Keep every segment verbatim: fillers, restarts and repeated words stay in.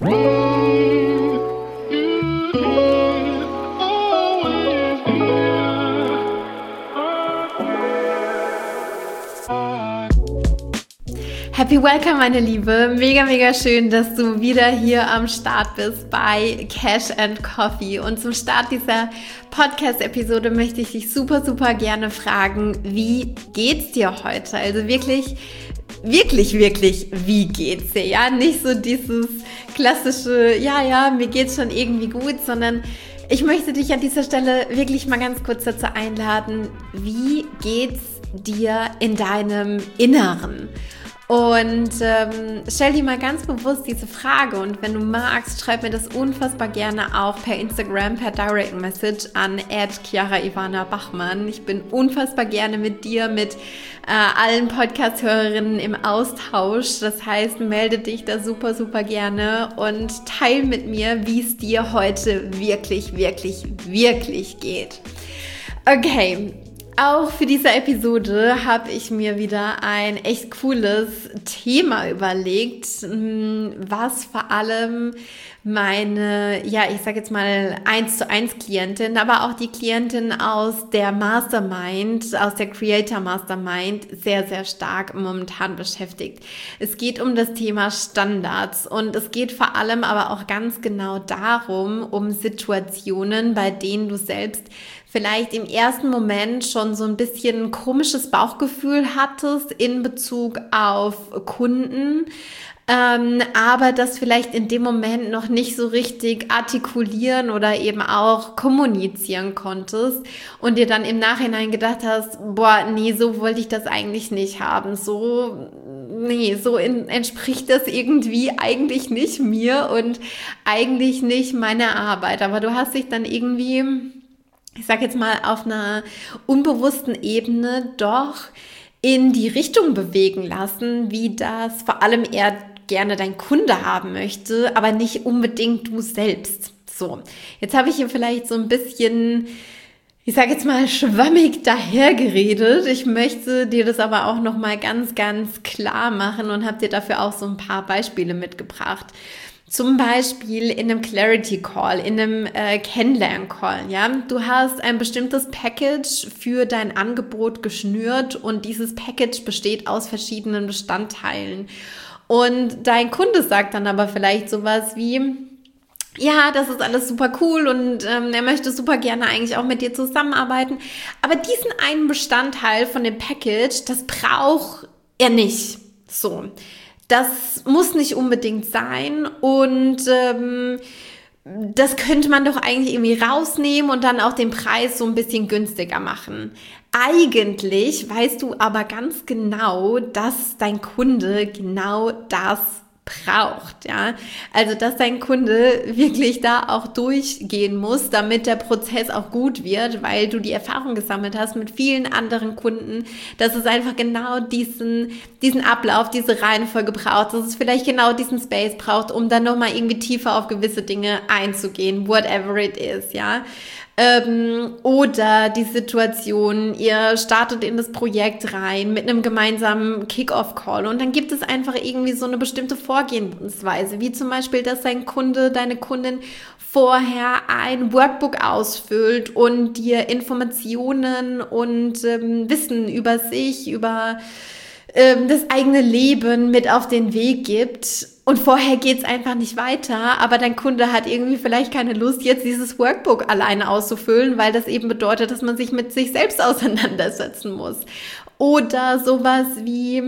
Happy Welcome, meine Liebe. Mega, mega schön, dass du wieder hier am Start bist bei Cash and Coffee. Und zum Start dieser Podcast-Episode möchte ich dich super, super gerne fragen, wie geht's dir heute? Also wirklich, wirklich, wirklich, wie geht's dir? Ja, nicht so dieses klassische, ja, ja, mir geht's schon irgendwie gut, sondern ich möchte dich an dieser Stelle wirklich mal ganz kurz dazu einladen, wie geht's dir in deinem Inneren? Und ähm, stell dir mal ganz bewusst diese Frage und wenn du magst, schreib mir das unfassbar gerne auch per Instagram, per Direct Message an at Chiara Ivana Bachmann. Ich bin unfassbar gerne mit dir, mit äh, allen Podcast-Hörerinnen im Austausch. Das heißt, melde dich da super, super gerne und teil mit mir, wie es dir heute wirklich, wirklich, wirklich geht. Okay. Auch für diese Episode habe ich mir wieder ein echt cooles Thema überlegt, was vor allem meine, ja, ich sage jetzt mal eins zu eins Klientin, aber auch die Klientin aus der Mastermind, aus der Creator Mastermind sehr, sehr stark momentan beschäftigt. Es geht um das Thema Standards und es geht vor allem aber auch ganz genau darum, um Situationen, bei denen du selbst vielleicht im ersten Moment schon so ein bisschen ein komisches Bauchgefühl hattest in Bezug auf Kunden, ähm, aber das vielleicht in dem Moment noch nicht so richtig artikulieren oder eben auch kommunizieren konntest und dir dann im Nachhinein gedacht hast, boah, nee, so wollte ich das eigentlich nicht haben, so, nee, so in, entspricht das irgendwie eigentlich nicht mir und eigentlich nicht meiner Arbeit, aber du hast dich dann irgendwie, ich sage jetzt mal, auf einer unbewussten Ebene doch in die Richtung bewegen lassen, wie das vor allem eher gerne dein Kunde haben möchte, aber nicht unbedingt du selbst. So, jetzt habe ich hier vielleicht so ein bisschen, ich sage jetzt mal, schwammig dahergeredet. Ich möchte dir das aber auch nochmal ganz, ganz klar machen und habe dir dafür auch so ein paar Beispiele mitgebracht. Zum Beispiel in einem Clarity Call, in einem äh, Kennenlern Call, ja. Du hast ein bestimmtes Package für dein Angebot geschnürt und dieses Package besteht aus verschiedenen Bestandteilen. Und dein Kunde sagt dann aber vielleicht sowas wie, ja, das ist alles super cool und ähm, er möchte super gerne eigentlich auch mit dir zusammenarbeiten, aber diesen einen Bestandteil von dem Package, das braucht er nicht. So. Das muss nicht unbedingt sein und ähm, das könnte man doch eigentlich irgendwie rausnehmen und dann auch den Preis so ein bisschen günstiger machen. Eigentlich weißt du aber ganz genau, dass dein Kunde genau das braucht, ja. Also, dass dein Kunde wirklich da auch durchgehen muss, damit der Prozess auch gut wird, weil du die Erfahrung gesammelt hast mit vielen anderen Kunden, dass es einfach genau diesen, diesen Ablauf, diese Reihenfolge braucht, dass es vielleicht genau diesen Space braucht, um dann nochmal irgendwie tiefer auf gewisse Dinge einzugehen, whatever it is, ja. Ähm, oder die Situation, ihr startet in das Projekt rein mit einem gemeinsamen Kick-Off-Call und dann gibt es einfach irgendwie so eine bestimmte Vorgehensweise, wie zum Beispiel, dass dein Kunde, deine Kundin vorher ein Workbook ausfüllt und dir Informationen und ähm, Wissen über sich, über ähm, das eigene Leben mit auf den Weg gibt. Und vorher geht's einfach nicht weiter, aber dein Kunde hat irgendwie vielleicht keine Lust, jetzt dieses Workbook alleine auszufüllen, weil das eben bedeutet, dass man sich mit sich selbst auseinandersetzen muss. Oder sowas wie,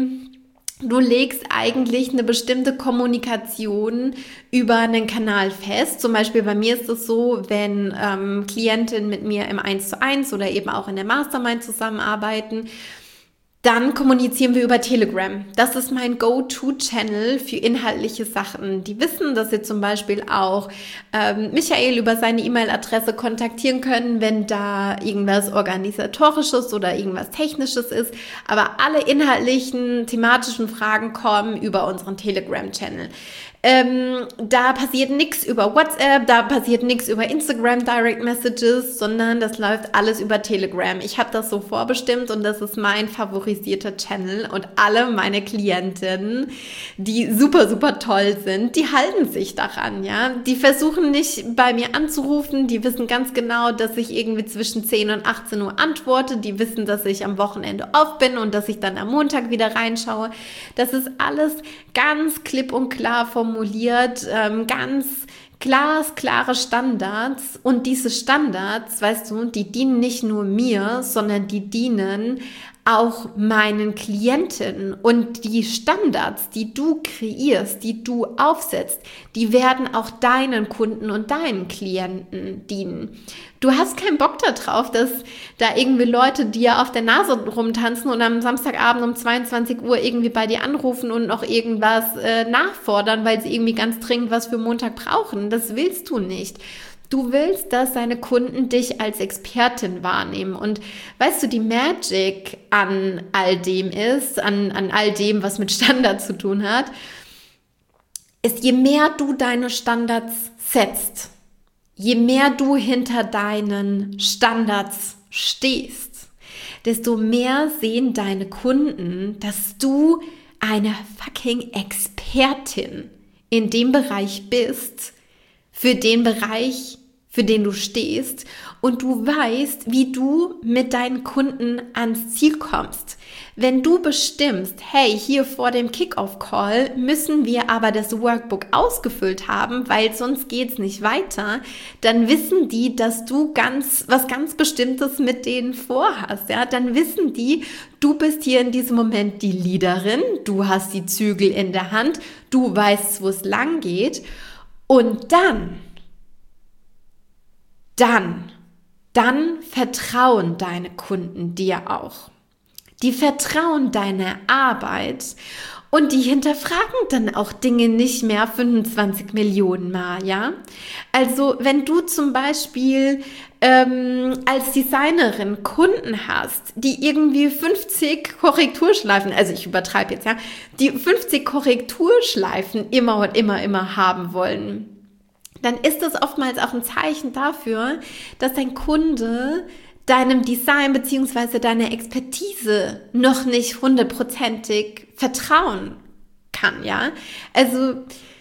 du legst eigentlich eine bestimmte Kommunikation über einen Kanal fest. Zum Beispiel bei mir ist es so, wenn ähm, Klientinnen mit mir im eins zu eins oder eben auch in der Mastermind zusammenarbeiten, dann kommunizieren wir über Telegram. Das ist mein Go-To-Channel für inhaltliche Sachen. Die wissen, dass sie zum Beispiel auch ähm, Michael über seine E-Mail-Adresse kontaktieren können, wenn da irgendwas Organisatorisches oder irgendwas Technisches ist. Aber alle inhaltlichen, thematischen Fragen kommen über unseren Telegram-Channel. Ähm, da passiert nichts über WhatsApp, da passiert nichts über Instagram Direct Messages, sondern das läuft alles über Telegram. Ich habe das so vorbestimmt und das ist mein favorisierter Channel und alle meine Klientinnen, die super, super toll sind, die halten sich daran, ja. Die versuchen nicht bei mir anzurufen, die wissen ganz genau, dass ich irgendwie zwischen zehn und achtzehn Uhr antworte, die wissen, dass ich am Wochenende off bin und dass ich dann am Montag wieder reinschaue. Das ist alles ganz klipp und klar formuliert, ähm, ganz glasklare Standards und diese Standards, weißt du, die dienen nicht nur mir, sondern die dienen auch meinen Klienten und die Standards, die du kreierst, die du aufsetzt, die werden auch deinen Kunden und deinen Klienten dienen. Du hast keinen Bock darauf, dass da irgendwie Leute dir auf der Nase rumtanzen und am Samstagabend um zweiundzwanzig Uhr irgendwie bei dir anrufen und noch irgendwas äh, nachfordern, weil sie irgendwie ganz dringend was für Montag brauchen. Das willst du nicht. Du willst, dass deine Kunden dich als Expertin wahrnehmen. Und weißt du, die Magic an all dem ist, an, an all dem, was mit Standards zu tun hat, ist, je mehr du deine Standards setzt, je mehr du hinter deinen Standards stehst, desto mehr sehen deine Kunden, dass du eine fucking Expertin in dem Bereich bist, für den Bereich, für den du stehst und du weißt, wie du mit deinen Kunden ans Ziel kommst. Wenn du bestimmst, hey, hier vor dem Kick-Off-Call müssen wir aber das Workbook ausgefüllt haben, weil sonst geht's nicht weiter, dann wissen die, dass du ganz was ganz Bestimmtes mit denen vorhast. Ja? Dann wissen die, du bist hier in diesem Moment die Leaderin, du hast die Zügel in der Hand, du weißt, wo es lang geht und dann Dann, dann vertrauen deine Kunden dir auch. Die vertrauen deiner Arbeit und die hinterfragen dann auch Dinge nicht mehr fünfundzwanzig Millionen Mal, ja? Also wenn du zum Beispiel ähm, als Designerin Kunden hast, die irgendwie fünfzig Korrekturschleifen, also ich übertreibe jetzt, ja, die fünfzig Korrekturschleifen immer und immer, immer haben wollen, dann ist das oftmals auch ein Zeichen dafür, dass dein Kunde deinem Design bzw. deiner Expertise noch nicht hundertprozentig vertrauen kann, ja? Also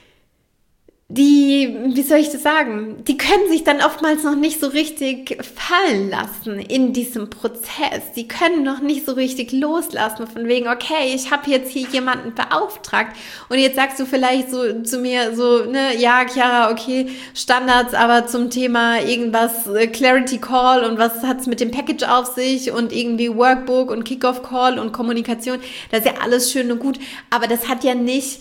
die, wie soll ich das sagen, die können sich dann oftmals noch nicht so richtig fallen lassen in diesem Prozess. Die können noch nicht so richtig loslassen von wegen, okay, ich habe jetzt hier jemanden beauftragt und jetzt sagst du vielleicht so zu mir so, ne, ja, Chiara, okay, Standards, aber zum Thema irgendwas, äh, Clarity Call und was hat's mit dem Package auf sich und irgendwie Workbook und Kickoff Call und Kommunikation, das ist ja alles schön und gut, aber das hat ja nicht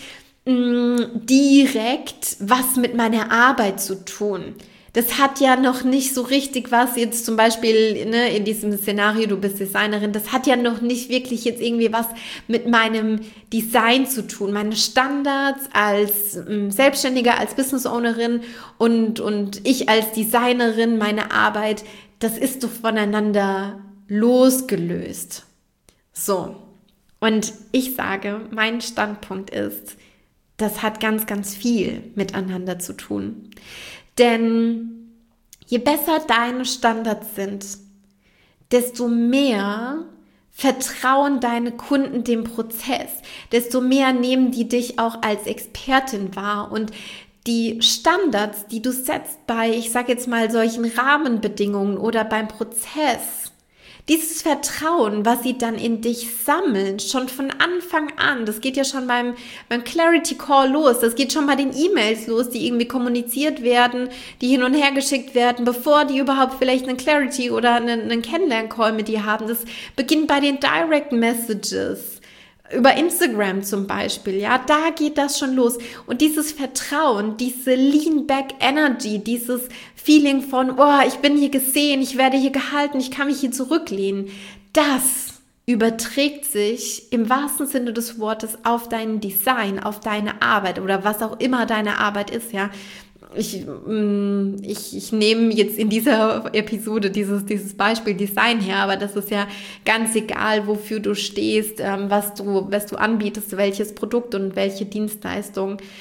direkt was mit meiner Arbeit zu tun. Das hat ja noch nicht so richtig was jetzt zum Beispiel, ne, in diesem Szenario, du bist Designerin, das hat ja noch nicht wirklich jetzt irgendwie was mit meinem Design zu tun. Meine Standards als ähm, Selbstständige, als Business Ownerin und, und ich als Designerin, meine Arbeit, das ist doch voneinander losgelöst. So, und ich sage, mein Standpunkt ist, das hat ganz, ganz viel miteinander zu tun. Denn je besser deine Standards sind, desto mehr vertrauen deine Kunden dem Prozess, desto mehr nehmen die dich auch als Expertin wahr. Und die Standards, die du setzt bei, ich sage jetzt mal, solchen Rahmenbedingungen oder beim Prozess, dieses Vertrauen, was sie dann in dich sammeln, schon von Anfang an, das geht ja schon beim, beim Clarity Call los, das geht schon bei den E-Mails los, die irgendwie kommuniziert werden, die hin und her geschickt werden, bevor die überhaupt vielleicht einen Clarity oder einen, einen Kennenlern-Call mit dir haben. Das beginnt bei den Direct Messages. Über Instagram zum Beispiel, ja, da geht das schon los. Und dieses Vertrauen, diese Lean-Back-Energy, dieses Feeling von, oh, ich bin hier gesehen, ich werde hier gehalten, ich kann mich hier zurücklehnen, das überträgt sich im wahrsten Sinne des Wortes auf dein Design, auf deine Arbeit oder was auch immer deine Arbeit ist, ja. Ich, ich, ich nehme jetzt in dieser Episode dieses, dieses Beispiel Design her, aber das ist ja ganz egal, wofür du stehst, was du, was du anbietest, welches Produkt und welche Dienstleistung.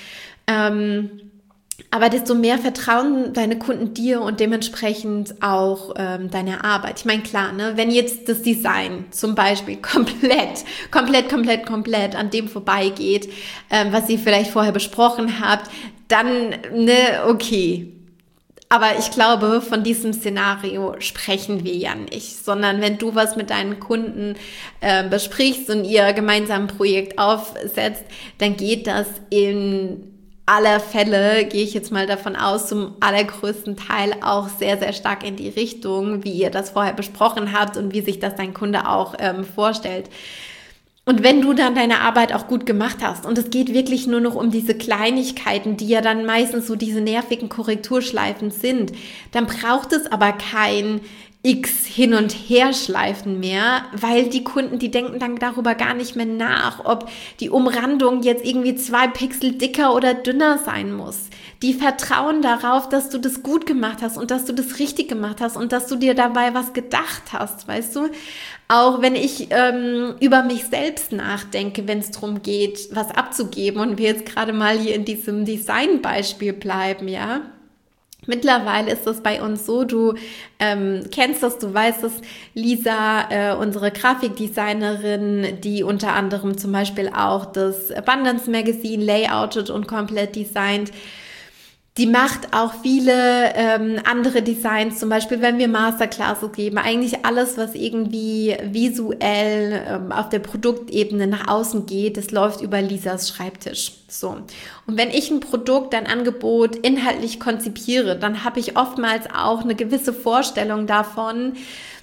Ähm, aber desto mehr vertrauen deine Kunden dir und dementsprechend auch ähm, deine Arbeit. Ich meine, klar, ne, wenn jetzt das Design zum Beispiel komplett, komplett, komplett, komplett an dem vorbeigeht, ähm, was ihr vielleicht vorher besprochen habt, dann, ne, okay. Aber ich glaube, von diesem Szenario sprechen wir ja nicht, sondern wenn du was mit deinen Kunden äh, besprichst und ihr gemeinsam ein Projekt aufsetzt, dann geht das in aller Fälle, gehe ich jetzt mal davon aus, zum allergrößten Teil auch sehr, sehr stark in die Richtung, wie ihr das vorher besprochen habt und wie sich das dein Kunde auch ähm, vorstellt. Und wenn du dann deine Arbeit auch gut gemacht hast und es geht wirklich nur noch um diese Kleinigkeiten, die ja dann meistens so diese nervigen Korrekturschleifen sind, dann braucht es aber kein X hin und her schleifen mehr, weil die Kunden, die denken dann darüber gar nicht mehr nach, ob die Umrandung jetzt irgendwie zwei Pixel dicker oder dünner sein muss. Die vertrauen darauf, dass du das gut gemacht hast und dass du das richtig gemacht hast und dass du dir dabei was gedacht hast, weißt du? Auch wenn ich ähm, über mich selbst nachdenke, wenn es darum geht, was abzugeben und wir jetzt gerade mal hier in diesem Designbeispiel bleiben, ja. Mittlerweile ist das bei uns so, du ähm, kennst das, du weißt es, Lisa, äh, unsere Grafikdesignerin, die unter anderem zum Beispiel auch das Abundance Magazine layoutet und komplett designt, die macht auch viele ähm, andere Designs, zum Beispiel wenn wir Masterclasses geben, eigentlich alles, was irgendwie visuell ähm, auf der Produktebene nach außen geht, das läuft über Lisas Schreibtisch. So. Und wenn ich ein Produkt, ein Angebot inhaltlich konzipiere, dann habe ich oftmals auch eine gewisse Vorstellung davon,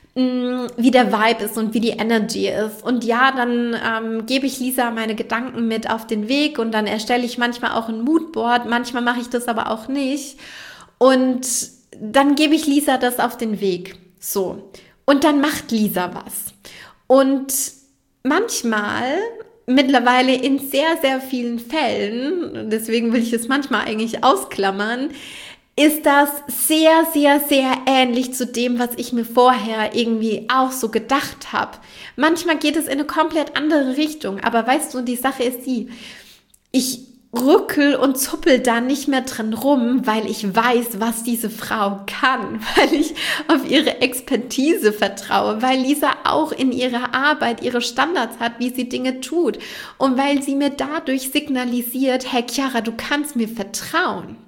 wie der Vibe ist und wie die Energy ist. Und ja, dann ähm, gebe ich Lisa meine Gedanken mit auf den Weg und dann erstelle ich manchmal auch ein Moodboard, manchmal mache ich das aber auch nicht. Und dann gebe ich Lisa das auf den Weg. So. Und dann macht Lisa was. Und manchmal, mittlerweile in sehr, sehr vielen Fällen, deswegen will ich es manchmal eigentlich ausklammern, ist das sehr, sehr, sehr ähnlich zu dem, was ich mir vorher irgendwie auch so gedacht habe. Manchmal geht es in eine komplett andere Richtung, aber weißt du, die Sache ist die, ich rückel und zuppel da nicht mehr drin rum, weil ich weiß, was diese Frau kann, weil ich auf ihre Expertise vertraue, weil Lisa auch in ihrer Arbeit ihre Standards hat, wie sie Dinge tut und weil sie mir dadurch signalisiert, hey Chiara, du kannst mir vertrauen.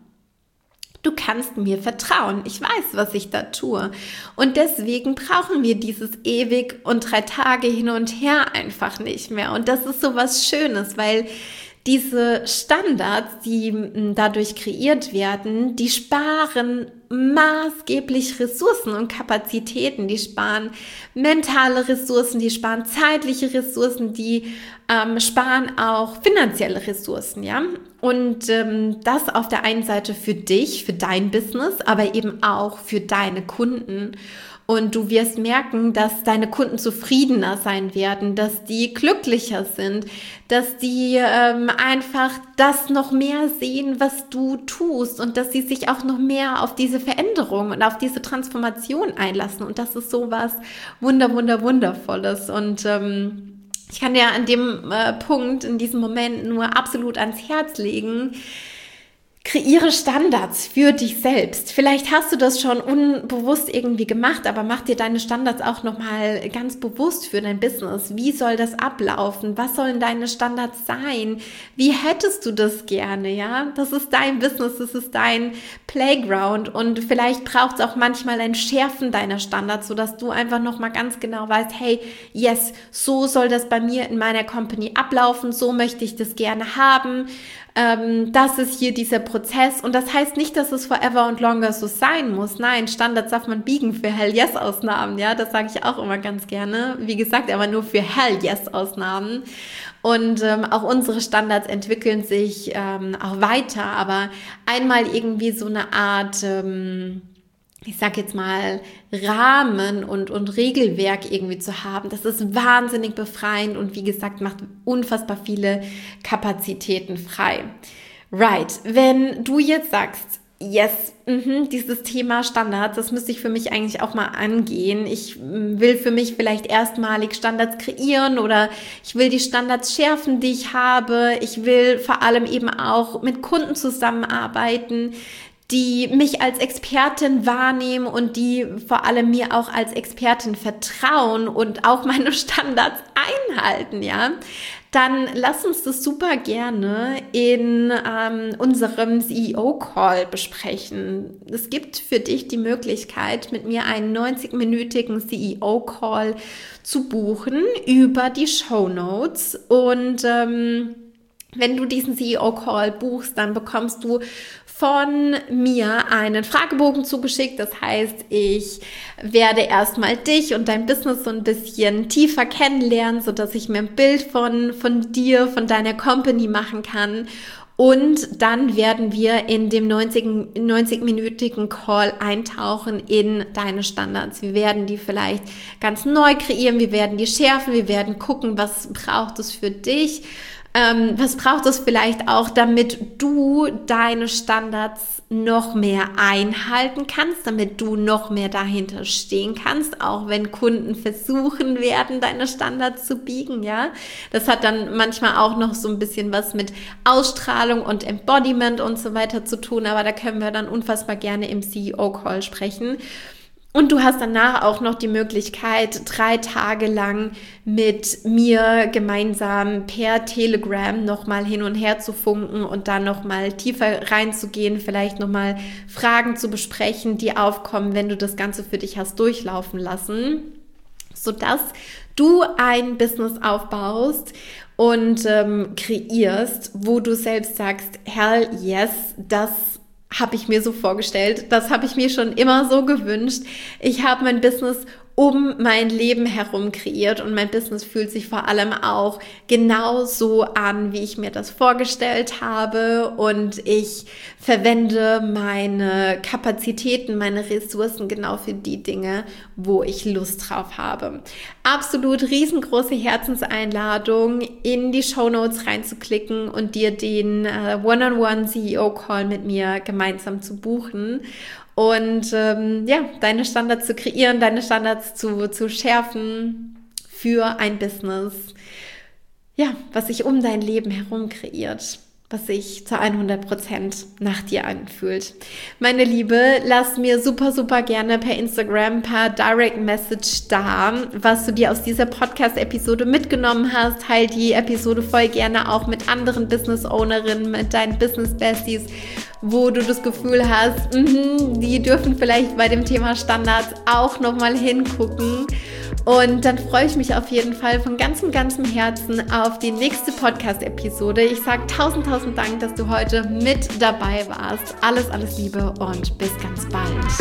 Du kannst mir vertrauen. Ich weiß, was ich da tue. Und deswegen brauchen wir dieses ewig und drei Tage hin und her einfach nicht mehr. Und das ist so was Schönes, weil diese Standards, die dadurch kreiert werden, die sparen maßgeblich Ressourcen und Kapazitäten, die sparen mentale Ressourcen, die sparen zeitliche Ressourcen, die ähm, sparen auch finanzielle Ressourcen, ja. Und ähm, das auf der einen Seite für dich, für dein Business, aber eben auch für deine Kunden. Und du wirst merken, dass deine Kunden zufriedener sein werden, dass die glücklicher sind, dass die ähm, einfach das noch mehr sehen, was du tust und dass sie sich auch noch mehr auf diese Veränderung und auf diese Transformation einlassen. Und das ist so was wunder, wunder, wundervolles. Und ähm, ich kann dir an dem äh, Punkt, in diesem Moment nur absolut ans Herz legen, kreiere Standards für dich selbst. Vielleicht hast du das schon unbewusst irgendwie gemacht, aber mach dir deine Standards auch nochmal ganz bewusst für dein Business. Wie soll das ablaufen? Was sollen deine Standards sein? Wie hättest du das gerne, ja? Das ist dein Business, das ist dein Playground und vielleicht braucht es auch manchmal ein Schärfen deiner Standards, sodass du einfach nochmal ganz genau weißt, hey, yes, so soll das bei mir in meiner Company ablaufen, so möchte ich das gerne haben. Ähm, das ist hier dieser Prozess und das heißt nicht, dass es forever und longer so sein muss. Nein, Standards darf man biegen für Hell-Yes-Ausnahmen, ja, das sage ich auch immer ganz gerne. Wie gesagt, aber nur für Hell-Yes-Ausnahmen und ähm, auch unsere Standards entwickeln sich ähm, auch weiter, aber einmal irgendwie so eine Art, ähm, ich sag jetzt mal, Rahmen und, und Regelwerk irgendwie zu haben, das ist wahnsinnig befreiend und wie gesagt, macht unfassbar viele Kapazitäten frei. Right, wenn du jetzt sagst, Yes, mhm, dieses Thema Standards, das müsste ich für mich eigentlich auch mal angehen. Ich will für mich vielleicht erstmalig Standards kreieren oder ich will die Standards schärfen, die ich habe. Ich will vor allem eben auch mit Kunden zusammenarbeiten, die mich als Expertin wahrnehmen und die vor allem mir auch als Expertin vertrauen und auch meine Standards einhalten, ja. Dann lass uns das super gerne in ähm, unserem C E O-Call besprechen. Es gibt für dich die Möglichkeit, mit mir einen neunzig-minütigen C E O-Call zu buchen über die Shownotes. Und ähm, wenn du diesen C E O-Call buchst, dann bekommst du von mir einen Fragebogen zugeschickt. Das heißt, ich werde erstmal dich und dein Business so ein bisschen tiefer kennenlernen, sodass ich mir ein Bild von, von dir, von deiner Company machen kann. Und dann werden wir in dem neunzig-minütigen Call eintauchen in deine Standards. Wir werden die vielleicht ganz neu kreieren, wir werden die schärfen, wir werden gucken, was braucht es für dich. Ähm, was braucht es vielleicht auch, damit du deine Standards noch mehr einhalten kannst, damit du noch mehr dahinter stehen kannst, auch wenn Kunden versuchen werden, deine Standards zu biegen, ja. Das hat dann manchmal auch noch so ein bisschen was mit Ausstrahlung und Embodiment und so weiter zu tun, aber da können wir dann unfassbar gerne im C E O-Call sprechen. Und du hast danach auch noch die Möglichkeit, drei Tage lang mit mir gemeinsam per Telegram nochmal hin und her zu funken und dann nochmal tiefer reinzugehen, vielleicht nochmal Fragen zu besprechen, die aufkommen, wenn du das Ganze für dich hast durchlaufen lassen, sodass du ein Business aufbaust und ähm, kreierst, wo du selbst sagst, hell yes, das habe ich mir so vorgestellt, das habe ich mir schon immer so gewünscht. Ich habe mein Business um mein Leben herum kreiert und mein Business fühlt sich vor allem auch genau so an, wie ich mir das vorgestellt habe, und ich verwende meine Kapazitäten, meine Ressourcen genau für die Dinge, wo ich Lust drauf habe. Absolut riesengroße Herzenseinladung, in die Shownotes reinzuklicken und dir den äh, One-on-One C E O-Call mit mir gemeinsam zu buchen. Und ähm, ja, deine Standards zu kreieren, deine Standards zu, zu schärfen für ein Business, ja, was sich um dein Leben herum kreiert, was sich zu hundert Prozent nach dir anfühlt. Meine Liebe, lass mir super, super gerne per Instagram, per Direct Message da, was du dir aus dieser Podcast-Episode mitgenommen hast. Teil die Episode voll gerne auch mit anderen Business-Ownerinnen, mit deinen Business-Besties, wo du das Gefühl hast, mh, die dürfen vielleicht bei dem Thema Standards auch nochmal hingucken. Und dann freue ich mich auf jeden Fall von ganzem, ganzem Herzen auf die nächste Podcast-Episode. Ich sage tausend, tausend Dank, dass du heute mit dabei warst. Alles, alles Liebe und bis ganz bald.